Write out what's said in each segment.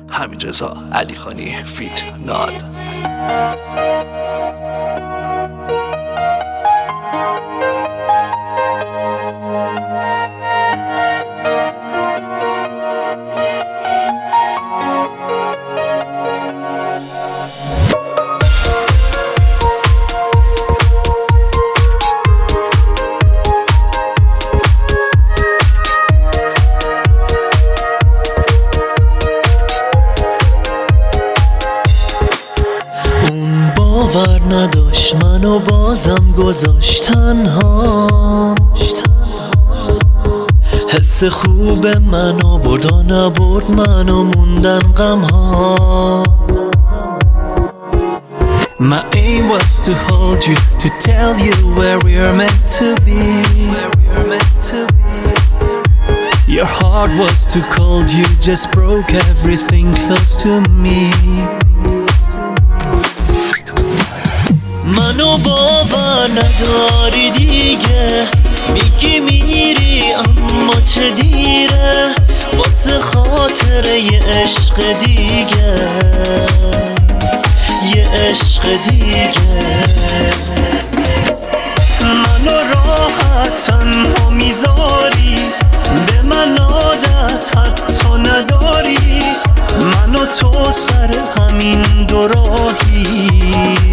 حمیدرضا علیخانی فیت ناد. باور نداشت منو بازم گذاشت تنها، حس خوب منو برد و نبرد منو موندن غمها. My aim was to hold you, to tell you where we're meant to be. Your heart was too cold, you just broke everything close to me. منو باور نداری دیگه، میگی میری اما چه دیره، واسه خاطر یه عشق دیگه، یه عشق دیگه. منو راحت تنها میذاری، به من عادت حتی نداری، منو تو سر همین دو راهی،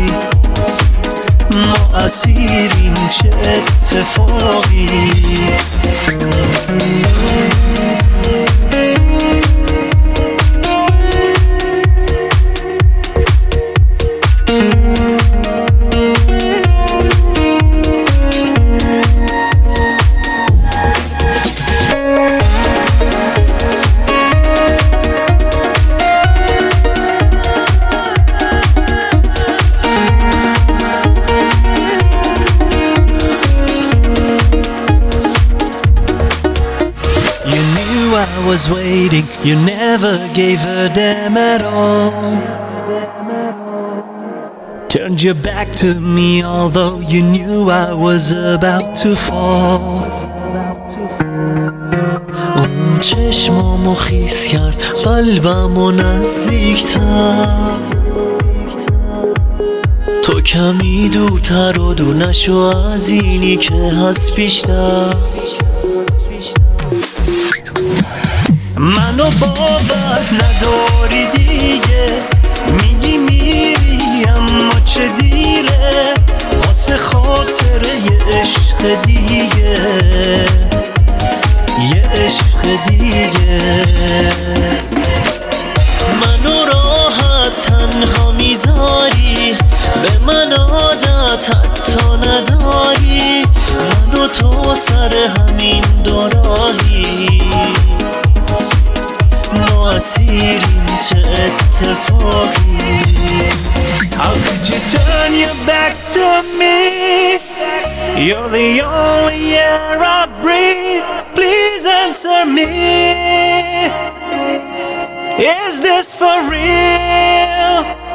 ما اسیریم چه اتفاقی. I was waiting, you never gave a damn at all. Turned your back to me although you knew I was about to fall. اون چشمامو خیس کرد، قلبمو نزدیک‌تر، تو کمی دورتر و دور نشو از اینی که هست بیشتر. منو باور نداری دیگه، میگی میری اما چه دیره، واسه خاطر یه عشق دیگه، یه عشق دیگه. منو راحت تنها میذاری، به من عادت حتی نداری، منو تو سر همین دو راهی، ما اسیریم چه اتفاقی. How could you turn your back to me? You're the only air I breathe. Please answer me. Is this for real?